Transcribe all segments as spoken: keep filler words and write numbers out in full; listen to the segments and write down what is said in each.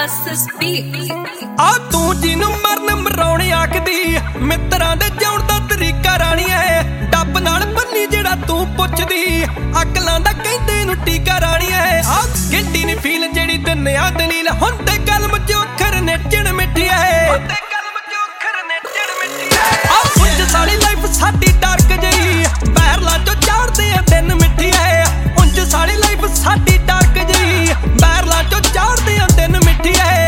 ਆ ਤੂੰ ਜਿਹਨੂੰ ਮਰਨ ਮਰਾਉਣ ਆਖਦੀ ਮਿੱਤਰਾਂ ਦੇ ਜਿਉਣ ਦਾ ਤਰੀਕਾ ਰਾਣੀ ਐ ਡੱਬ ਨਾਲ ਬੰਨੀ ਜਿਹੜਾ ਤੂੰ ਪੁੱਛਦੀ ਅਕਲਾਂ ਦਾ ਕਹਿੰਦੇ ਨੂੰ ਟੀਕਾ ਰਾਣੀ ਐ ਆ ਗਿੰਡੀ ਨੀ ਫੀਲ ਜਿਹੜੀ ਦੁਨੀਆ ਦਲੀਲ ਹੁੰਦੇ ਕਲਮ ਚ ਅੱਖਰ ਨੇਚਣ ਮਿੱਠੀ ਐ ਹੁੰਦੇ ਕਲਮ ਚ ਅੱਖਰ ਨੇਚਣ ਮਿੱਠੀ ਐ ਆ ਉਂਝ ਸਾਲੀ ਲਾਈਫ ਸਾਡੀ ਡਾਰਕ ਜਈ ਬਹਿਰਲਾ ਚੋਂ ਚਾੜਦੇ ਆ ਦਿਨ ਮਿੱਠੀ ਐ ਉਂਝ ਸਾਲੀ ਲਾਈਫ ਸਾਡੀ ਡਾਰਕ ਜਈ ਬਹਿਰਲਾ ਚੋਂ ਚਾੜਦੇ ਆ ਦਿਨ ਮਿੱਠੀ ਐ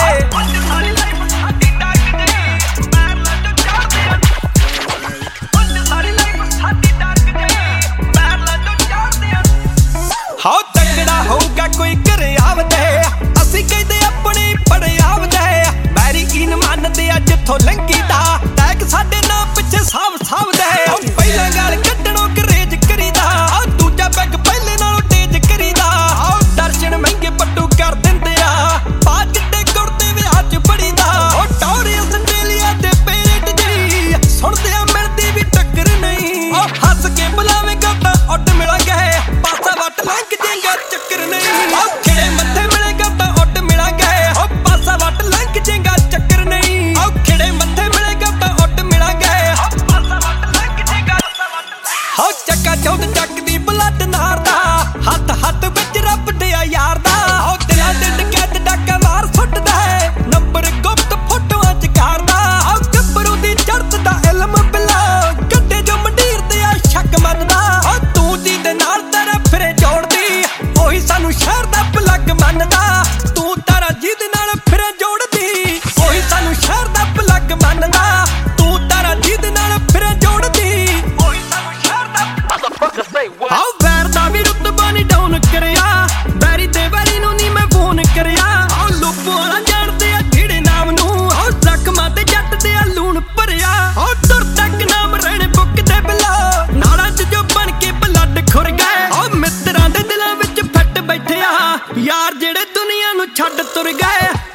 ਹਾਉ ਤਗੜਾ ਹੋਊਗਾ ਕੋਈ ਘਰੇ ਆਵਦੇ ਅਸੀਂ ਕਹਿੰਦੇ ਆਪਣੇ ਬੜੇ ਆਵਦੇ ਮੈਰੀ ਕੀਨ ਮੰਨਦੇ ਆ ਜਿੱਥੋਂ ਲੰਗੀ ਦਾ ਟੈਗ ਸਾਡੇ ਨਾਂ ਪਿੱਛੇ ਸਾਵ ਸਾਵਦੇ ਪਹਿਲਾਂ ਗਾਲ ਕੱਢਣੋਂ ਕਰੇਜ ਕਰੀਦਾ ਆ ਦੂਜਾ ਪੈਗ ਪਹਿਲੇ ਨਾਲੋਂ ਤੇਜ ਕਰੀਦਾ ਆ ਦਰਸ਼ਨ ਮਹਿੰਗੇ ਪੱਟੂ ਕਰ ਦਿੰਦੇ ਆ ਪਾ ਚਿੱਟੇ ਕੁੜਤੇ ਵਿਆਹ ਚ ਬੜੀਦਾ ਉਹ ਟੌਰੀ ਆਸਟ੍ਰੇਲੀਆ ਦੇ ਪੇਟ ਜੀ ਸੁਣਦੇ ਆ ਮਿਲਦੀ ਵੀ ਟੱਕਰ ਨਹੀਂ ਉਹ ਹੱਸ ਕੇ ਬੁਲਾਵੇਂਗਾ ਤਾਂ ਉੱਡ ਮਿਲਾਂਗੇ ਪਾਸਾ ਵੱਟ ਲੰਘ ਜੇਗਾ ਚੱਕਰ ਨਹੀਂ ਉਹ ਖਿੜੇ ਮੱਥੇ ਮਿਲੇਗਾ ਤਾਂ ਉੱਡ ਮਿਲਾਂਗੇ ਉਹ ਪਾਸਾ ਵੱਟ ਲੰਘ ਜੇਗਾ ਚੱਕਰ ਨਹੀਂ ਉਹ ਖਿੜੇ ਮੱਥੇ ਮਿਲੇਗਾ ਤਾਂ ਉੱਡ ਮਿਲਾਂਗੇ ਉਹ ਪਾਸਾ ਵੱਟ ਲੰਘ ਜੇਗਾ ਹੋ ਚੱਕਾ ਚੌਦ ਚੱਕਦੀ ਬਲੱਡ ਨਾਰ ਦਾ ਹੱਥ ਹੱਥ ਵਿੱਚ ਰੱਬ ਦੇ ਯਾਰ ਦਾ ਉਹ ਦਿਲਾਂ ਦੇ ਡਕੈਤ ਡਾਕਾ ਮਾਰ ਸੁੱਟਦਾ ਹੈ ਨੰਬਰ ਗੁਪਤ ਫੋਟੋਆਂ ਚ ਕਰਦਾ ਉਹ ਗੱਭਰੂ ਦੀ ਚੜ੍ਹਤ ਦਾ ਇਲਮ ਬਿਲਾ ਗੱਡੇ ਜੋ ਮੰਡੀਰ ਤੇ ਆ ਸ਼ੱਕ ਮੰਨਦਾ ਉਹ ਤੂੰ ਜੀ ਦੇ ਨਾਲ ਤੇਰਾ ਫਿਰੇ ਜੋੜਦੀ ਉਹੀ ਸਾਨੂੰ ਸ਼ਹਿਰ ਦਾ ਪਲੱਗ ਮੰਨਦਾ ਤੂੰ ਤਾਰਾ ਜਿਹਦੇ ਨਾਲ ਫਿਰੇ ਜੋੜਦੀ ਉਹੀ ਸਾਨੂੰ ਸ਼ਹਿਰ ਦਾ ਪਲੱਗ ਮੰਨਦਾ ਤੂੰ ਤਾਰਾ ਜਿਹਦੇ ਨਾਲ ਫਿਰੇ ਜੋੜਦੀ ਉਹੀ ਸਾਨੂੰ ਸ਼ਹਿਰ ਦਾ ਹਾਉ ਵੈਰ ਦਾ ਵੀ ਰੁਤਬਾ ਨੀ ਡਾਊਨ ਕਰਿਆ ਵੈਰੀ ਤੇ ਵੈਰੀ ਨੂੰ ਨੀ ਮੈਂ ਫੋਨ ਕਰਿਆ ਉਹ ਲੁੱਪੋ ਵਾਲਾ ਜਾਣਦੇ ਆ ਜਿਹੜੇ ਨਾਮ ਨੂੰ ਉਹ ਜ਼ਖਮਾਂ ਤੇ ਜੱਟ ਦੇ ਆ ਲੂਣ ਭਰਿਆ ਉਹ ਤੁਰ ਤੱਕ ਨਾਮ ਰਹਿਣੇ ਬੁੱਕ ਦੇ ਬਿਲਾ ਨਾਲਾਂ ਚ ਜੋ ਬਣ ਕੇ ਬਲੱਡ ਖੁਰ ਗਏ ਉਹ ਮਿੱਤਰਾਂ ਦੇ ਦਿਲਾਂ ਵਿੱਚ ਫੱਟ ਬੈਠਿਆ ਯਾਰ ਜਿਹੜੇ ਦੁਨੀਆ ਨੂੰ ਛੱਡ ਤੁਰ ਗਏ